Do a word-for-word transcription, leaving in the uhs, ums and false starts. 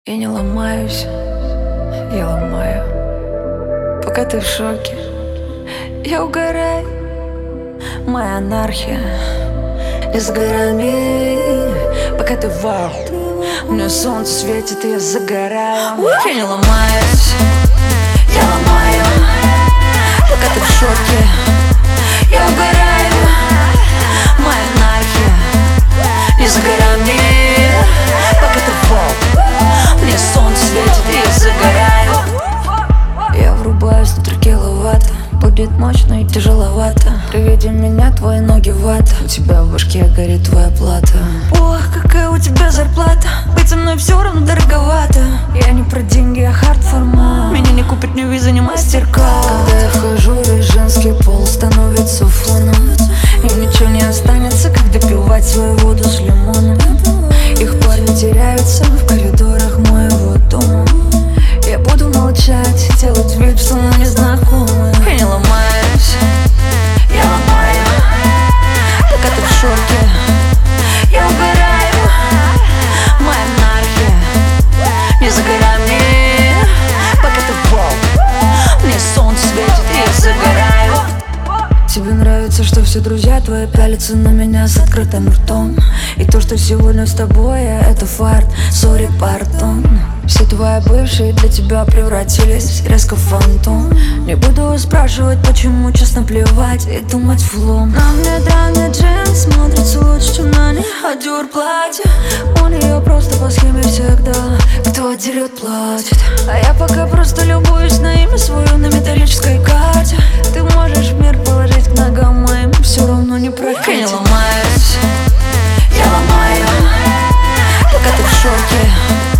Я не ломаюсь, я ломаю. Пока ты в шоке, я угораю. Моя анархия не с горами. Пока ты вау, у меня солнце светит, и я загораю. Я не ломаюсь, я ломаю. Пока ты в шоке, я угораю. Моя анархия не с горами. Пока ты вау, мне солнце светит, и я загораю. Я врубаюсь внутрь киловатта. Будет мощно и тяжеловато. При виде меня твои ноги вата. У тебя в башке горит твоя плата. Ох, какая у тебя зарплата. Быть со мной все равно дороговато. Я не про деньги, а хард формат. Меня не купит ни виза, ни мастер-кард. Когда я вхожу, весь женский пол становится фоном. И ничего не останется, как допивать свою воду с лимоном. Их парни теряются в коридорах моего дома. Я буду молчать, делать вид, что мы не знакомы. Я не ломаюсь, я ломаю. Пока ты в шоке, я угораю. Моя анархия не за горами. Пока ты вау, мне солнце светит, и я загораю. Тебе нравится, что все друзья твои пялятся на меня с открытым ртом. И то, что сегодня с тобой, это фарт, сори, пардон. Все твои бывшие для тебя превратились резко в фантом. Не буду спрашивать, почему, честно плевать и думать флом. На мне драный джинс смотрится лучше, чем на ней Адюр платье. У нее просто по схеме всегда. Кто отдерет, платит. А я пока просто любуюсь на имя свое на металлической карте. Ты можешь мир положить к ногам моим, все равно не прокатит. Я не ломаюсь, я ломаю. Пока ты в шоке,